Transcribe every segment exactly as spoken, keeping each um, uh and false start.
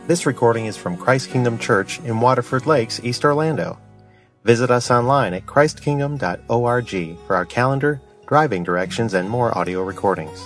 This recording is from Christ Kingdom Church in Waterford Lakes, East Orlando. Visit us online at christ kingdom dot org for our calendar, driving directions, and more audio recordings.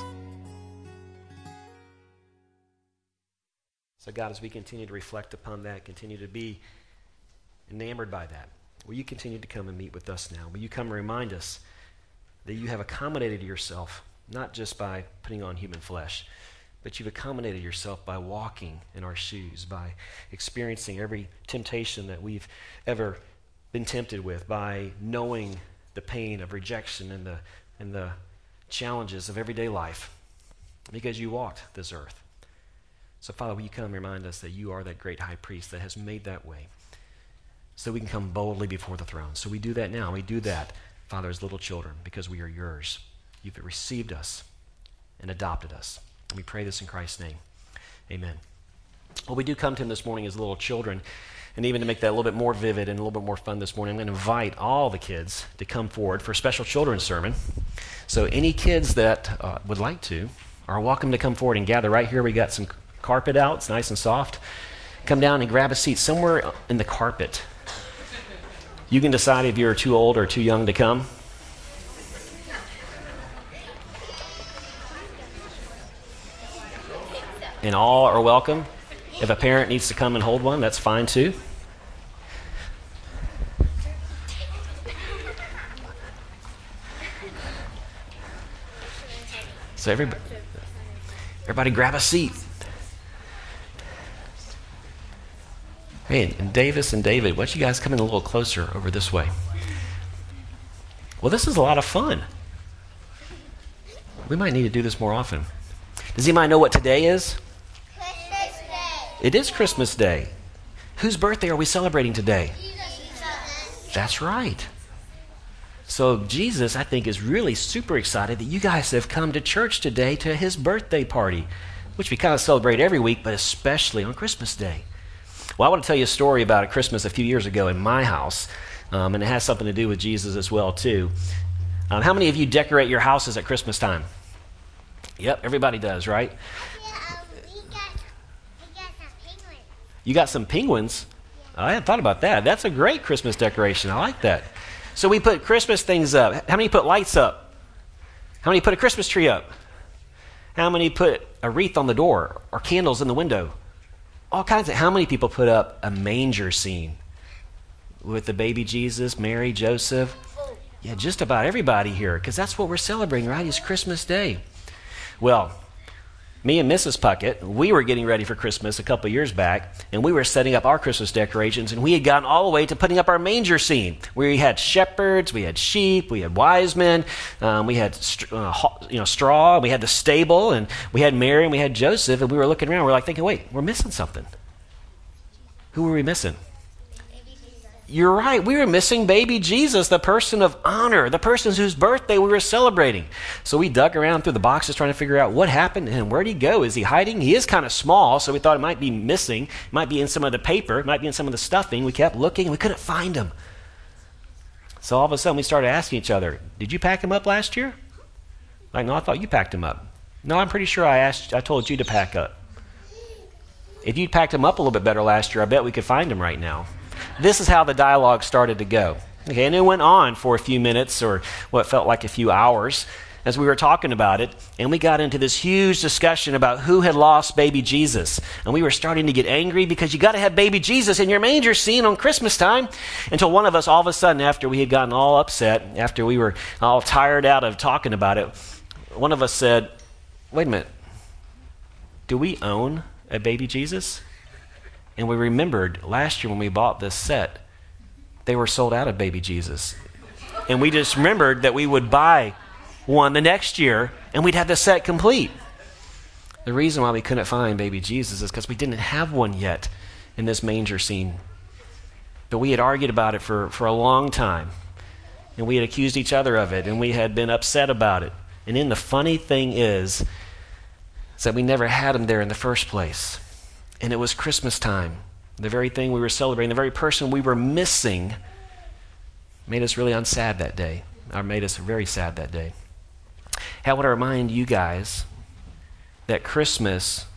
So God, as we continue to reflect upon that, continue to be enamored by that, will you continue to come and meet with us now? Will you come and remind us that you have accommodated yourself, not just by putting on human flesh, but you've accommodated yourself by walking in our shoes, by experiencing every temptation that we've ever been tempted with, by knowing the pain of rejection and the and the challenges of everyday life, because you walked this earth. So, Father, will you come and remind us that you are that great high priest that has made that way, so we can come boldly before the throne. So we do that now. We do that, Father, as little children, because we are yours. You've received us and adopted us. And we pray this in Christ's name. Amen. Well, we do come to him this morning as little children. And even to make that a little bit more vivid and a little bit more fun this morning, I'm going to invite all the kids to come forward for a special children's sermon. So any kids that uh, would like to are welcome to come forward and gather right here. We got some carpet out. It's nice and soft. Come down and grab a seat somewhere in the carpet. You can decide if you're too old or too young to come. And all are welcome. If a parent needs to come and hold one, that's fine too. So everybody, everybody grab a seat. Hey, and Davis and David, why don't you guys come in a little closer over this way? Well, this is a lot of fun. We might need to do this more often. Does anybody know what today is? Christmas Day. It is Christmas Day. Whose birthday are we celebrating today? Jesus. That's right. So Jesus, I think, is really super excited that you guys have come to church today to his birthday party, which we kind of celebrate every week, but especially on Christmas Day. Well, I want to tell you a story about a Christmas a few years ago in my house, um, and it has something to do with Jesus as well, too. Um, how many of you decorate your houses at Christmas time? Yep, everybody does, right? Yeah, um, we got, we got some penguins. You got some penguins? Yeah. I hadn't thought about that. That's a great Christmas decoration. I like that. So we put Christmas things up. How many put lights up? How many put a Christmas tree up? How many put a wreath on the door or candles in the window? All kinds of. How many people put up a manger scene with the baby Jesus, Mary, Joseph? Yeah, just about everybody here, because that's what we're celebrating, right? It's Christmas Day. Well, me and Missus Puckett, we were getting ready for Christmas a couple years back, and we were setting up our Christmas decorations, and we had gotten all the way to putting up our manger scene, where we had shepherds, we had sheep, we had wise men, um, we had uh, you know straw, we had the stable, and we had Mary, and we had Joseph, and we were looking around, we were like thinking, wait, we're missing something. Who were we missing? You're right. We were missing baby Jesus, the person of honor, the person whose birthday we were celebrating. So we dug around through the boxes trying to figure out what happened and where'd he go? Is he hiding? He is kind of small, so we thought it might be missing. It might be in some of the paper. It might be in some of the stuffing. We kept looking, and we couldn't find him. So all of a sudden, we started asking each other, did you pack him up last year? Like, no, I thought you packed him up. No, I'm pretty sure I asked. I told you to pack up. If you'd packed him up a little bit better last year, I bet we could find him right now. This is how the dialogue started to go. Okay, and it went on for a few minutes or what felt like a few hours as we were talking about it, and we got into this huge discussion about who had lost baby Jesus. And we were starting to get angry because you got to have baby Jesus in your manger scene on Christmas time, until one of us, all of a sudden, after we had gotten all upset, after we were all tired out of talking about it, one of us said, wait a minute, do we own a baby Jesus? And we remembered last year when we bought this set, they were sold out of baby Jesus. And we just remembered that we would buy one the next year and we'd have the set complete. The reason why we couldn't find baby Jesus is because we didn't have one yet in this manger scene. But we had argued about it for, for a long time. And we had accused each other of it, and we had been upset about it. And then the funny thing is, is that we never had him there in the first place. And it was Christmas time. The very thing we were celebrating, the very person we were missing, made us really unsad that day, or made us very sad that day. I want to remind you guys that Christmas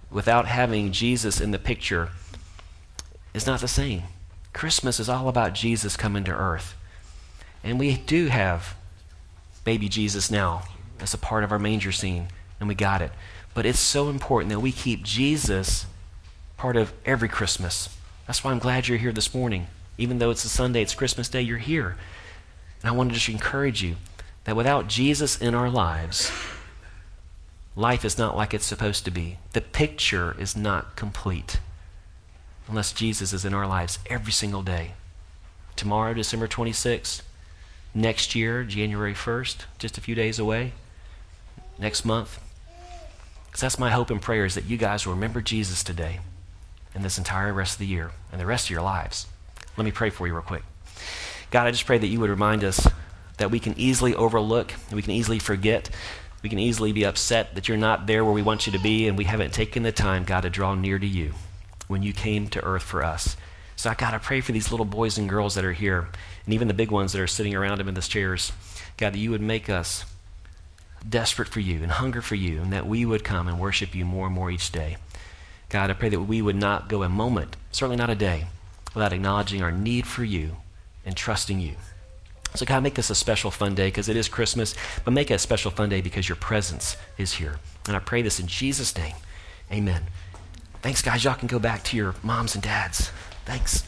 without having Jesus in the picture is not the same. Christmas is all about Jesus coming to earth. And we do have baby Jesus now as a part of our manger scene, and we got it. But it's so important that we keep Jesus part of every Christmas. That's why I'm glad you're here this morning. Even though it's a Sunday, it's Christmas Day, you're here. And I want to just encourage you that without Jesus in our lives, life is not like it's supposed to be. The picture is not complete unless Jesus is in our lives every single day. Tomorrow, December twenty-sixth. Next year, January first, just a few days away. Next month. Because that's my hope and prayer, is that you guys will remember Jesus today and this entire rest of the year and the rest of your lives. Let me pray for you real quick. God, I just pray that you would remind us that we can easily overlook, that we can easily forget, we can easily be upset that you're not there where we want you to be, and we haven't taken the time, God, to draw near to you when you came to earth for us. So, God, I pray for these little boys and girls that are here, and even the big ones that are sitting around them in the chairs. God, that you would make us desperate for you and hunger for you, and that we would come and worship you more and more each day. God, I pray that we would not go a moment, certainly not a day, without acknowledging our need for you and trusting you. So, God, make this a special fun day because it is Christmas, but make it a special fun day because your presence is here. And I pray this in Jesus' name. Amen. Thanks, guys. Y'all can go back to your moms and dads. Thanks.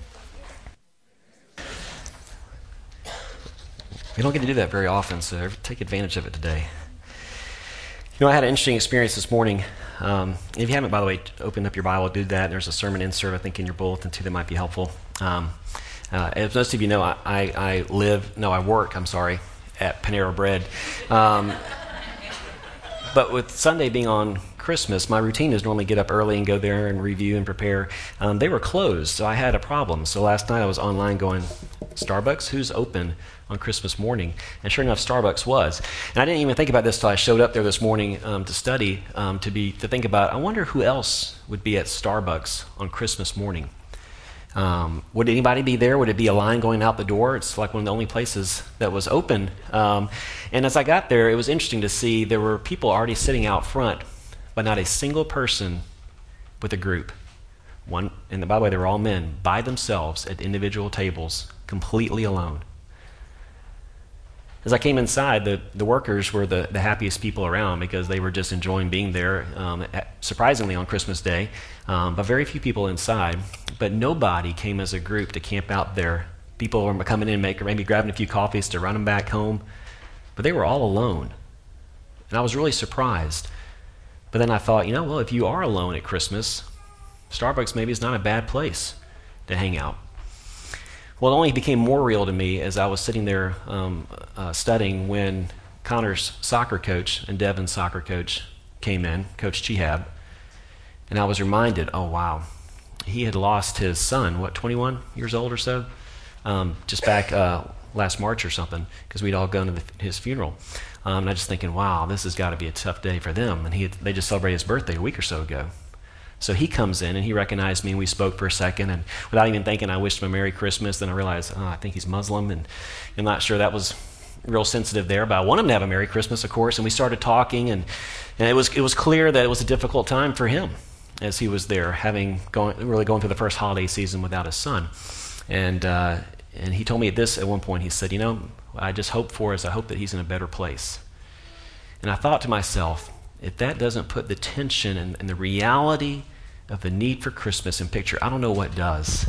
We don't get to do that very often, so take advantage of it today. You know, I had an interesting experience this morning. Um, if you haven't, by the way, opened up your Bible, do that. There's a sermon insert, I think, in your bulletin, too, that might be helpful. Um, uh, as most of you know, I, I, I live, no, I work, I'm sorry, at Panera Bread. Um, but with Sunday being on Christmas, my routine is normally get up early and go there and review and prepare. Um, they were closed, so I had a problem. So last night I was online going, Starbucks, who's open on Christmas morning? And sure enough, Starbucks was. And I didn't even think about this till I showed up there this morning um, to study, um, to be to think about, I wonder who else would be at Starbucks on Christmas morning. Um, would anybody be there? Would it be a line going out the door? It's like one of the only places that was open. Um, and as I got there, it was interesting to see there were people already sitting out front, but not a single person with a group. One, and by the way, they were all men by themselves at individual tables, completely alone. As I came inside, the, the workers were the, the happiest people around because they were just enjoying being there, um, at, surprisingly on Christmas Day, um, but very few people inside. But nobody came as a group to camp out there. People were coming in, make, maybe grabbing a few coffees to run them back home, but they were all alone. And I was really surprised. But then I thought, you know, well, if you are alone at Christmas, Starbucks maybe is not a bad place to hang out. Well, it only became more real to me as I was sitting there um, uh, studying when Connor's soccer coach and Devin's soccer coach came in, Coach Chihab, and I was reminded, oh, wow, he had lost his son, what, twenty-one years old or so, um, just back uh, last March or something, because we'd all gone to the, his funeral. Um, and I just thinking, wow, this has got to be a tough day for them. And he had, they just celebrated his birthday a week or so ago. So he comes in and he recognized me and we spoke for a second, and without even thinking, I wished him a Merry Christmas. Then I realized, oh, I think he's Muslim, and I'm not sure that was real sensitive there, but I want him to have a Merry Christmas, of course. And we started talking, and, and it was it was clear that it was a difficult time for him as he was there, having going really going through the first holiday season without his son. And uh, and he told me this at one point. He said, you know, what I just hope for is I hope that he's in a better place. And I thought to myself, if that doesn't put the tension and, and the reality of the need for Christmas in picture, I don't know what does.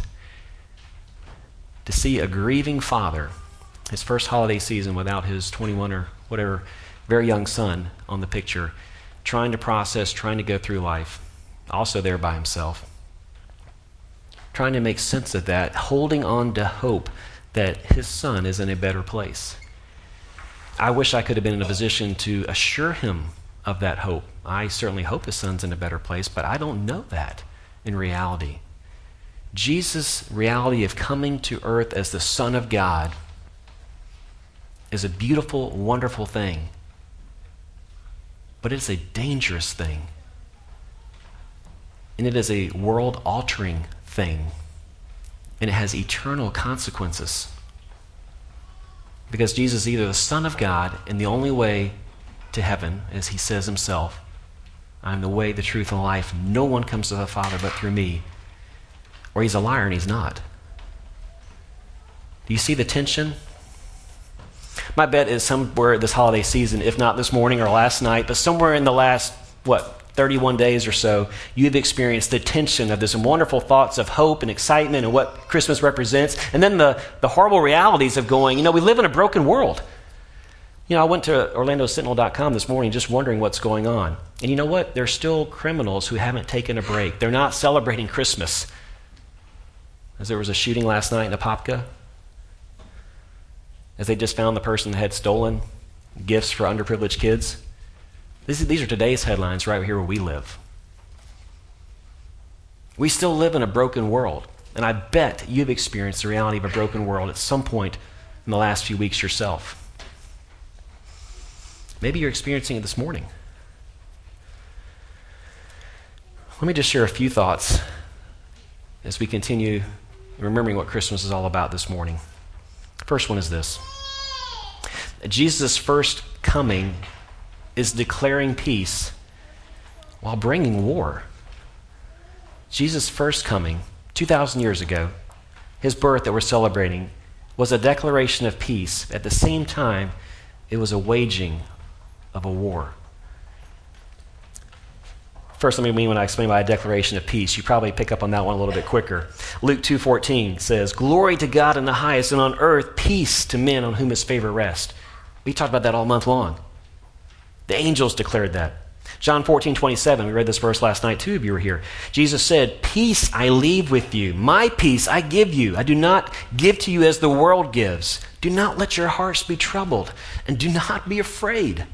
To see a grieving father, his first holiday season without his twenty-one or whatever very young son on the picture, trying to process, trying to go through life, also there by himself, trying to make sense of that, holding on to hope that his son is in a better place. I wish I could have been in a position to assure him of that hope. I certainly hope his son's in a better place, but I don't know that in reality. Jesus' reality of coming to earth as the Son of God is a beautiful, wonderful thing, but it's a dangerous thing. And it is a world-altering thing, and it has eternal consequences. Because Jesus is either the Son of God and the only way to heaven, as he says himself, I'm the way, the truth, and the life. No one comes to the Father but through me. Or he's a liar and he's not. Do you see the tension? My bet is somewhere this holiday season, if not this morning or last night, but somewhere in the last, what, thirty-one days or so, you've experienced the tension of this wonderful thoughts of hope and excitement and what Christmas represents, and then the, the horrible realities of going, you know, we live in a broken world. You know, I went to Orlando Sentinel dot com this morning just wondering what's going on. And you know what? There's still criminals who haven't taken a break. They're not celebrating Christmas. As there was a shooting last night in Apopka, as they just found the person that had stolen gifts for underprivileged kids. These, these are today's headlines right here where we live. We still live in a broken world, and I bet you've experienced the reality of a broken world at some point in the last few weeks yourself. Maybe you're experiencing it this morning. Let me just share a few thoughts as we continue remembering what Christmas is all about this morning. First one is this. Jesus' first coming is declaring peace while bringing war. Jesus' first coming, two thousand years ago, his birth that we're celebrating, was a declaration of peace. At the same time, it was a waging of a war. First, let me mean when I explain by a declaration of peace. You probably pick up on that one a little bit quicker. Luke two fourteen says, "Glory to God in the highest, and on earth peace to men on whom his favor rests." We talked about that all month long. The angels declared that. John fourteen twenty-seven, we read this verse last night, two of you were here. Jesus said, "Peace I leave with you. My peace I give you. I do not give to you as the world gives. Do not let your hearts be troubled, and do not be afraid."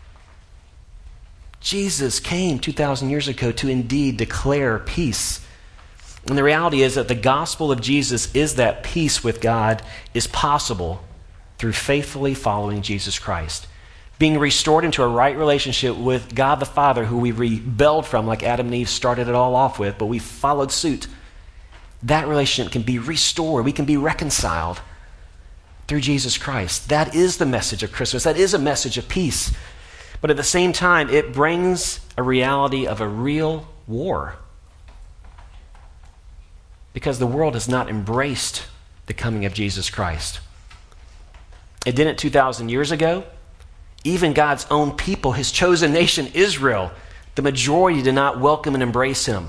Jesus came two thousand years ago to indeed declare peace. And the reality is that the gospel of Jesus is that peace with God is possible through faithfully following Jesus Christ. Being restored into a right relationship with God the Father, who we rebelled from, like Adam and Eve started it all off with, but we followed suit. That relationship can be restored. We can be reconciled through Jesus Christ. That is the message of Christmas. That is a message of peace. But at the same time, it brings a reality of a real war. Because the world has not embraced the coming of Jesus Christ. It didn't two thousand years ago. Even God's own people, his chosen nation, Israel, the majority did not welcome and embrace him.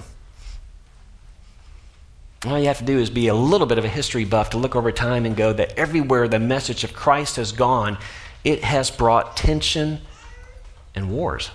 All you have to do is be a little bit of a history buff to look over time and go that everywhere the message of Christ has gone, it has brought tension and wars.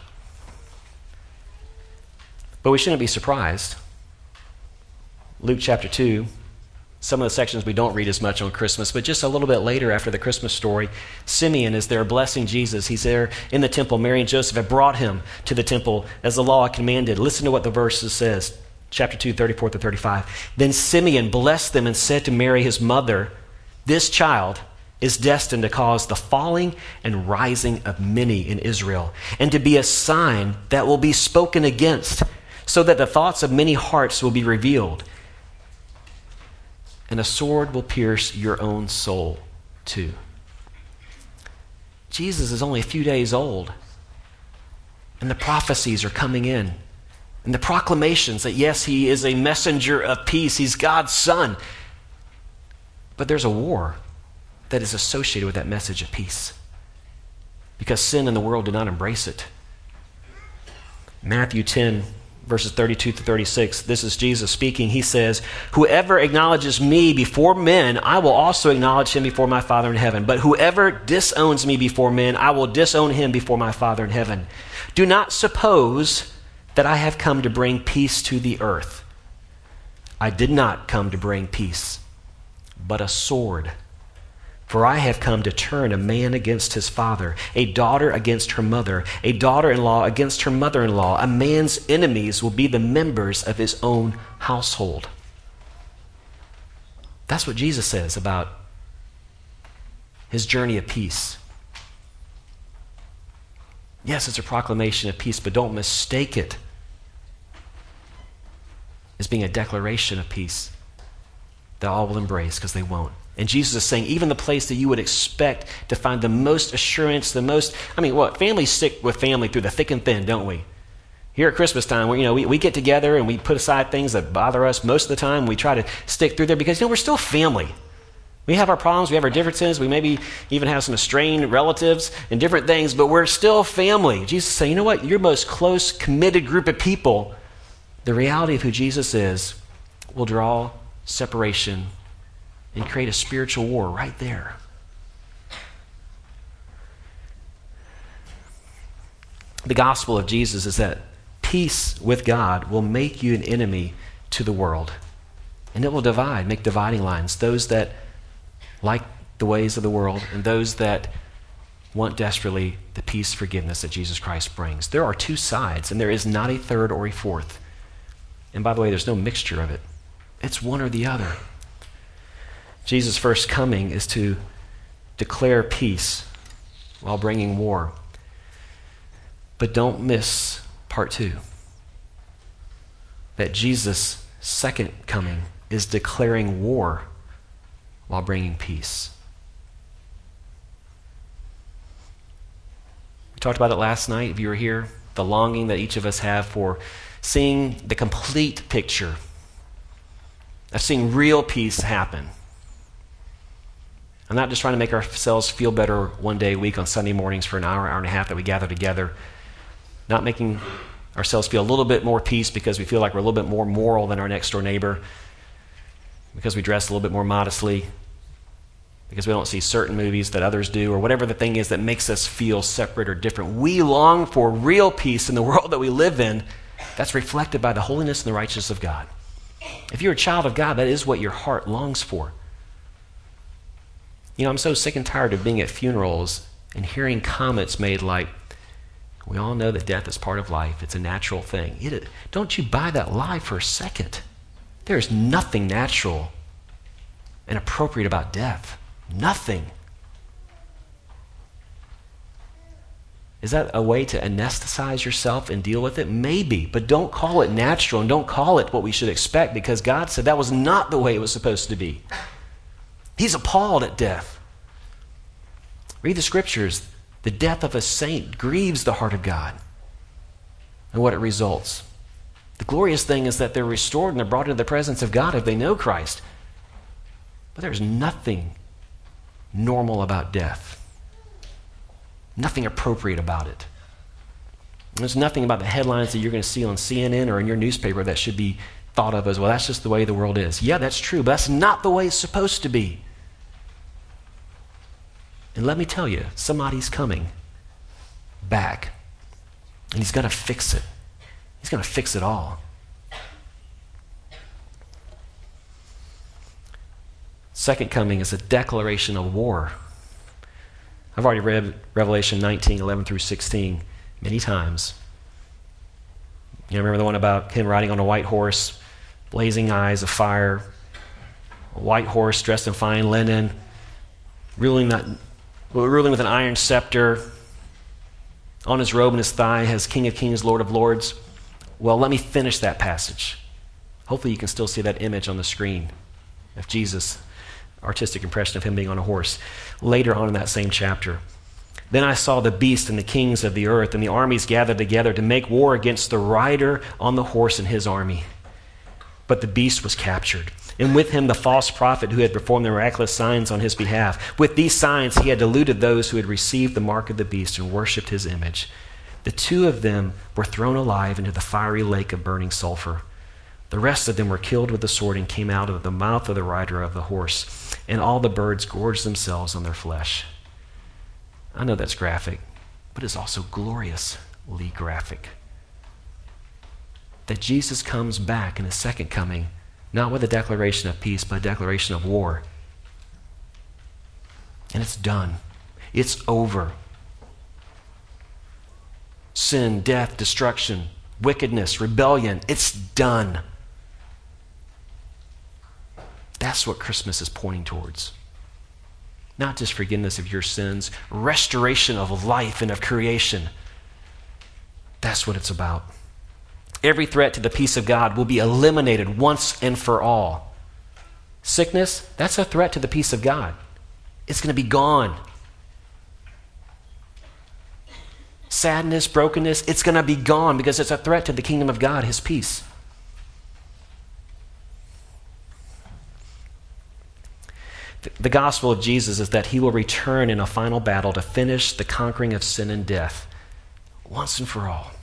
But we shouldn't be surprised. Luke chapter two, some of the sections we don't read as much on Christmas, but just a little bit later after the Christmas story, Simeon is there blessing Jesus. He's there in the temple. Mary and Joseph have brought him to the temple as the law commanded. Listen to what the verse says, chapter two, thirty-four to thirty-five. "Then Simeon blessed them and said to Mary, his mother, 'This child is destined to cause the falling and rising of many in Israel, and to be a sign that will be spoken against, so that the thoughts of many hearts will be revealed. And a sword will pierce your own soul too.'" Jesus is only a few days old, and the prophecies are coming in, and the proclamations that yes, he is a messenger of peace, he's God's son. But there's a war that is associated with that message of peace, because sin in the world did not embrace it. Matthew ten, verses thirty-two to thirty-six, this is Jesus speaking. He says, "Whoever acknowledges me before men, I will also acknowledge him before my Father in heaven. But whoever disowns me before men, I will disown him before my Father in heaven. Do not suppose that I have come to bring peace to the earth. I did not come to bring peace, but a sword. For I have come to turn a man against his father, a daughter against her mother, a daughter-in-law against her mother-in-law. A man's enemies will be the members of his own household." That's what Jesus says about his journey of peace. Yes, it's a proclamation of peace, but don't mistake it as being a declaration of peace that all will embrace, because they won't. And Jesus is saying, even the place that you would expect to find the most assurance, the most, I mean, what? Families stick with family through the thick and thin, don't we? Here at Christmas time, we, you know, we, we get together and we put aside things that bother us most of the time. We try to stick through there because, you know, we're still family. We have our problems, we have our differences, we maybe even have some estranged relatives and different things, but we're still family. Jesus is saying, you know what, your most close, committed group of people, the reality of who Jesus is will draw separation and create a spiritual war right there. The gospel of Jesus is that peace with God will make you an enemy to the world. And it will divide, make dividing lines. Those that like the ways of the world and those that want desperately the peace, forgiveness that Jesus Christ brings. There are two sides, and there is not a third or a fourth. And by the way, there's no mixture of it. It's one or the other. Jesus' first coming is to declare peace while bringing war. But don't miss part two. That Jesus' second coming is declaring war while bringing peace. We talked about it last night, if you were here, the longing that each of us have for seeing the complete picture, of seeing real peace happen. I'm not just trying to make ourselves feel better one day a week on Sunday mornings for an hour, hour and a half that we gather together. Not making ourselves feel a little bit more peace because we feel like we're a little bit more moral than our next door neighbor, because we dress a little bit more modestly, because we don't see certain movies that others do, or whatever the thing is that makes us feel separate or different. We long for real peace in the world that we live in that's reflected by the holiness and the righteousness of God. If you're a child of God, that is what your heart longs for. You know, I'm so sick and tired of being at funerals and hearing comments made like, we all know that death is part of life. It's a natural thing. It, don't you buy that lie for a second. There's nothing natural and appropriate about death. Nothing. Is that a way to anesthetize yourself and deal with it? Maybe, but don't call it natural and don't call it what we should expect, because God said that was not the way it was supposed to be. He's appalled at death. Read the scriptures. The death of a saint grieves the heart of God. And what it results. The glorious thing is that they're restored and they're brought into the presence of God if they know Christ. But there's nothing normal about death. Nothing appropriate about it. There's nothing about the headlines that you're going to see on C N N or in your newspaper that should be thought of as, well, that's just the way the world is. Yeah, that's true, but that's not the way it's supposed to be. And let me tell you, somebody's coming back, and he's going to fix it. He's going to fix it all. Second coming is a declaration of war. I've already read Revelation nineteen, eleven through sixteen many times. You remember the one about him riding on a white horse, blazing eyes of fire, a white horse dressed in fine linen, ruling that ruling with an iron scepter. On his robe and his thigh has King of Kings, Lord of Lords. Well, let me finish that passage. Hopefully you can still see that image on the screen of Jesus, artistic impression of him being on a horse. Later on in that same chapter. Then I saw the beast and the kings of the earth and the armies gathered together to make war against the rider on the horse and his army. But the beast was captured, and with him the false prophet who had performed the miraculous signs on his behalf. With these signs he had deluded those who had received the mark of the beast and worshipped his image. The two of them were thrown alive into the fiery lake of burning sulfur. The rest of them were killed with the sword and came out of the mouth of the rider of the horse, and all the birds gorged themselves on their flesh. I know that's graphic, but it's also gloriously graphic. That Jesus comes back in his second coming, not with a declaration of peace, but a declaration of war. And it's done. It's over. Sin, death, destruction, wickedness, rebellion, it's done. That's what Christmas is pointing towards. Not just forgiveness of your sins, restoration of life and of creation. That's what it's about. Every threat to the peace of God will be eliminated once and for all. Sickness, that's a threat to the peace of God. It's going to be gone. sadness, brokenness, it's going to be gone because it's a threat to the kingdom of God, his peace. The gospel of Jesus is that he will return in a final battle to finish the conquering of sin and death once and for all.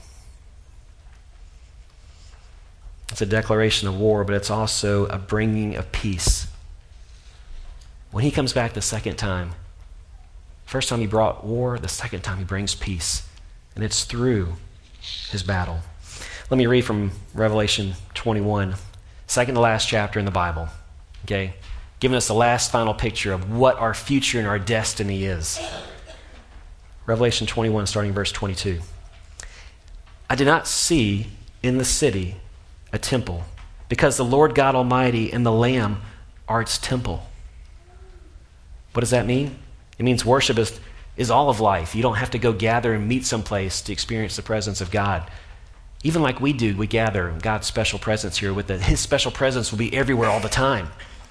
It's a declaration of war, but it's also a bringing of peace. When he comes back the second time, first time he brought war, the second time he brings peace. And it's through his battle. Let me read from Revelation twenty-one, second to last chapter in the Bible. Okay? Giving us the last final picture of what our future and our destiny is. Revelation twenty-one, starting verse twenty-two. I did not see in the city a temple, because the Lord God Almighty and the Lamb are its temple. What does that mean? It means worship is, is all of life. You don't have to go gather and meet someplace to experience the presence of God. Even like we do, we gather in God's special presence here with it. His special presence will be everywhere all the time.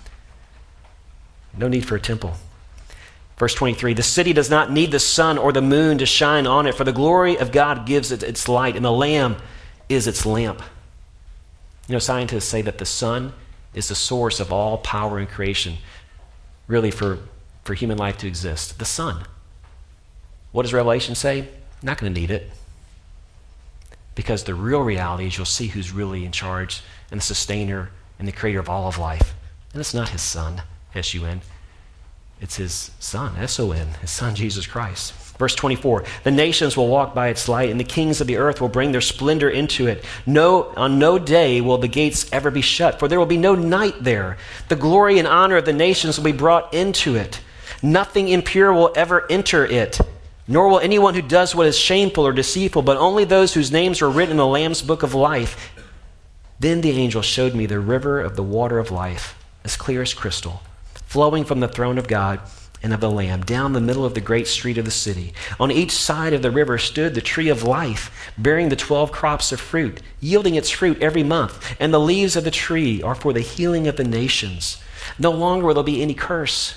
No need for a temple. Verse twenty-three, the city does not need the sun or the moon to shine on it, for the glory of God gives it its light, and the Lamb is its lamp. You know, scientists say that the sun is the source of all power in creation, really for, for human life to exist. The sun. What does Revelation say? Not going to need it. Because the real reality is you'll see who's really in charge and the sustainer and the creator of all of life. And it's not his son, S U N. It's his son, S O N, his son Jesus Christ. Verse twenty-four, the nations will walk by its light, and the kings of the earth will bring their splendor into it. No, on no day will the gates ever be shut, for there will be no night there. The glory and honor of the nations will be brought into it. Nothing impure will ever enter it, nor will anyone who does what is shameful or deceitful, but only those whose names are written in the Lamb's book of life. Then the angel showed me the river of the water of life, as clear as crystal, flowing from the throne of God and of the Lamb, down the middle of the great street of the city. On each side of the river stood the tree of life, bearing the twelve crops of fruit, yielding its fruit every month. And the leaves of the tree are for the healing of the nations. No longer will there be any curse.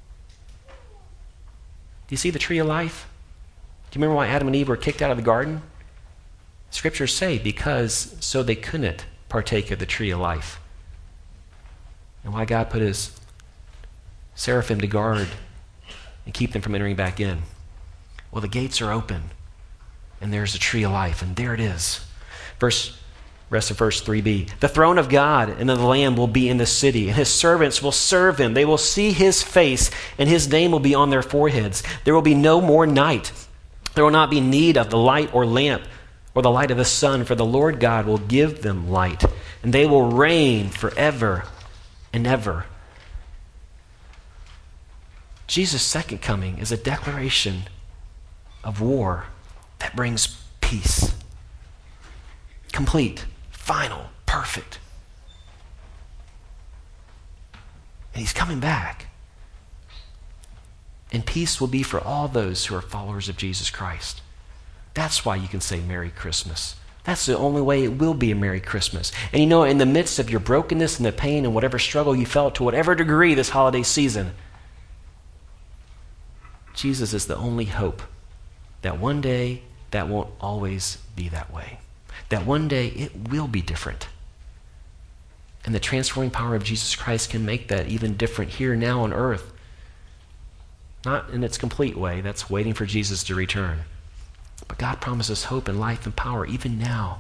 Do you see the tree of life? Do you remember why Adam and Eve were kicked out of the garden? Scriptures say because so they couldn't partake of the tree of life. And why God put his seraphim to guard and keep them from entering back in. Well, the gates are open, and there's the tree of life, and there it is. Verse, rest of verse three b. The throne of God and of the Lamb will be in the city, and his servants will serve him. They will see his face, and his name will be on their foreheads. There will be no more night. There will not be need of the light or lamp or the light of the sun, for the Lord God will give them light, and they will reign forever and ever. Jesus' second coming is a declaration of war that brings peace. Complete, final, perfect. And he's coming back. And peace will be for all those who are followers of Jesus Christ. That's why you can say Merry Christmas. That's the only way it will be a Merry Christmas. And you know, in the midst of your brokenness and the pain and whatever struggle you felt to whatever degree this holiday season, Jesus is the only hope that one day that won't always be that way. That one day it will be different. And the transforming power of Jesus Christ can make that even different here now on earth. Not in its complete way, that's waiting for Jesus to return. But God promises hope and life and power even now.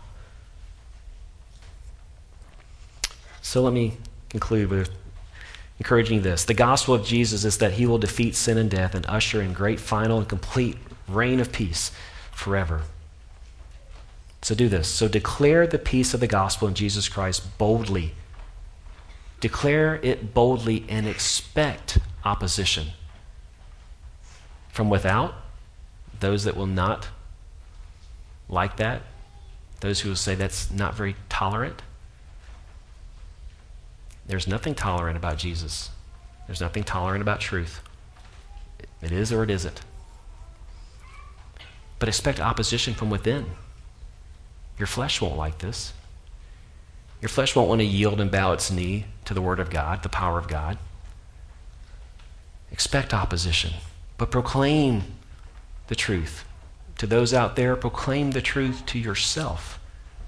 So let me conclude with encouraging this. The gospel of Jesus is that he will defeat sin and death and usher in great final and complete reign of peace forever. So do this. So declare the peace of the gospel in Jesus Christ boldly. Declare it boldly and expect opposition from without, those that will not like that, those who will say that's not very tolerant. There's nothing tolerant about Jesus. There's nothing tolerant about truth. It is or it isn't. But expect opposition from within. Your flesh won't like this. Your flesh won't want to yield and bow its knee to the word of God, the power of God. Expect opposition, but proclaim the truth. to those out there, proclaim the truth to yourself.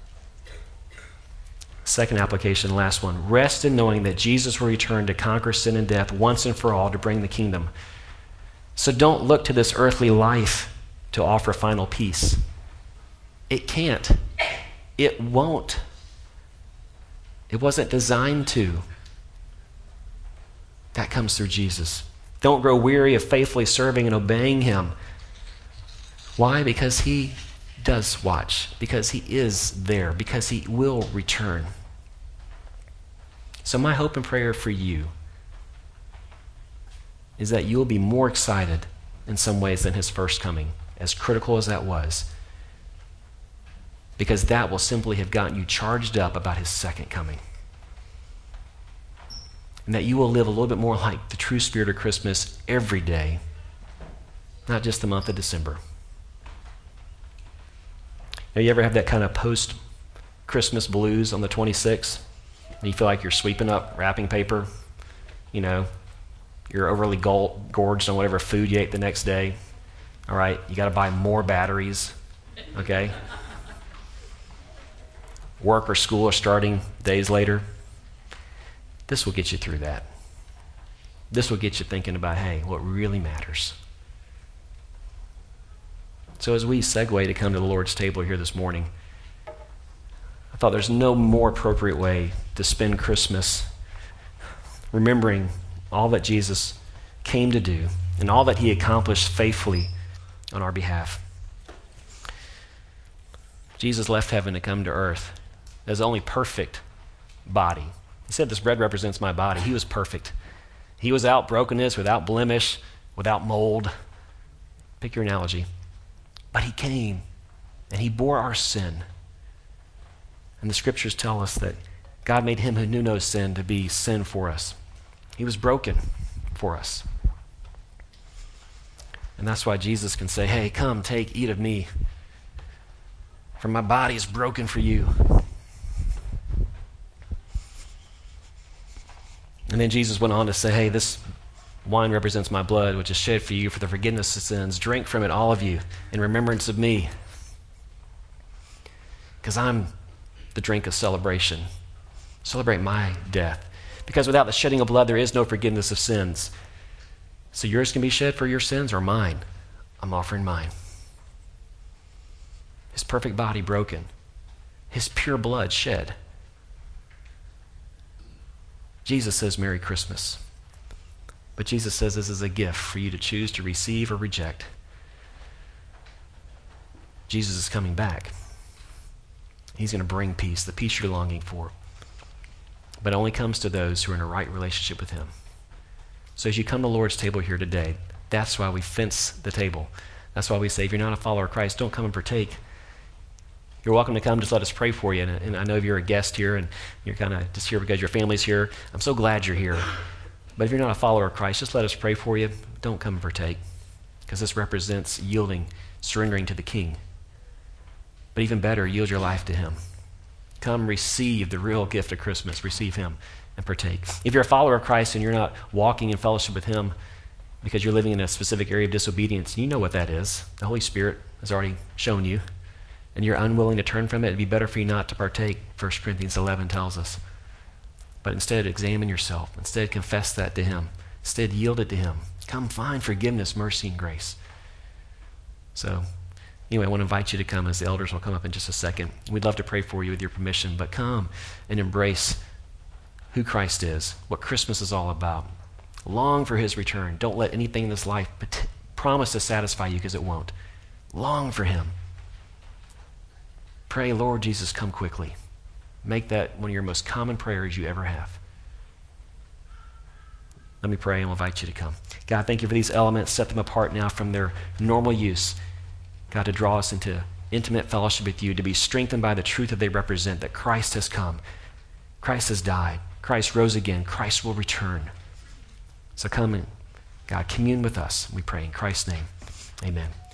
Second application, last one. Rest in knowing that Jesus will return to conquer sin and death once and for all to bring the kingdom. So don't look to this earthly life to offer final peace. It can't. It won't. It wasn't designed to. That comes through Jesus. Don't grow weary of faithfully serving and obeying him. Why? Because he does watch. Because he is there. Because he will return. So my hope and prayer for you is that you'll be more excited in some ways than his first coming, as critical as that was, because that will simply have gotten you charged up about his second coming. And that you will live a little bit more like the true spirit of Christmas every day, not just the month of December. Now, you ever have that kind of post-Christmas blues on the twenty-sixth? And you feel like you're sweeping up wrapping paper, you know, you're overly gol- gorged on whatever food you ate the next day. All right, you got to buy more batteries, okay? Work or school are starting days later. This will get you through that. This will get you thinking about, hey, what really matters. So as we segue to come to the Lord's table here this morning, I thought there's no more appropriate way to spend Christmas remembering all that Jesus came to do and all that he accomplished faithfully on our behalf. Jesus left heaven to come to earth as the only perfect body. He said, this bread represents my body. He was perfect. He was without brokenness, without blemish, without mold. Pick your analogy. But he came and he bore our sin. And the scriptures tell us that God made him who knew no sin to be sin for us. He was broken for us. And that's why Jesus can say, hey, come, take, eat of me, for my body is broken for you. And then Jesus went on to say, hey, this wine represents my blood, which is shed for you for the forgiveness of sins. Drink from it, all of you, in remembrance of me. Because I'm the drink of celebration. Celebrate my death. Because without the shedding of blood, there is no forgiveness of sins. So yours can be shed for your sins or mine. I'm offering mine. His perfect body broken. His pure blood shed. Jesus says, Merry Christmas. But Jesus says this is a gift for you to choose to receive or reject. Jesus is coming back. He's going to bring peace, the peace you're longing for. But it only comes to those who are in a right relationship with him. So as you come to the Lord's table here today, that's why we fence the table. That's why we say, if you're not a follower of Christ, don't come and partake. You're welcome to come. Just let us pray for you. And, and I know if you're a guest here and you're kind of just here because your family's here, I'm so glad you're here. But if you're not a follower of Christ, just let us pray for you. Don't come and partake, because this represents yielding, surrendering to the King. But even better, yield your life to him. Come receive the real gift of Christmas. Receive him and partake. If you're a follower of Christ and you're not walking in fellowship with him because you're living in a specific area of disobedience, you know what that is. The Holy Spirit has already shown you, and you're unwilling to turn from it, it'd be better for you not to partake, First Corinthians eleven tells us. But instead, examine yourself. Instead, confess that to him. Instead, yield it to him. Come find forgiveness, mercy, and grace. So, anyway, I want to invite you to come as the elders will come up in just a second. We'd love to pray for you with your permission, but come and embrace who Christ is, what Christmas is all about. Long for his return. Don't let anything in this life promise to satisfy you, because it won't. Long for him. Pray, Lord Jesus, come quickly. Make that one of your most common prayers you ever have. Let me pray and we'll invite you to come. God, thank you for these elements. Set them apart now from their normal use. God, to draw us into intimate fellowship with you, to be strengthened by the truth that they represent, that Christ has come. Christ has died. Christ rose again. Christ will return. So come and, God, commune with us. We pray in Christ's name. Amen.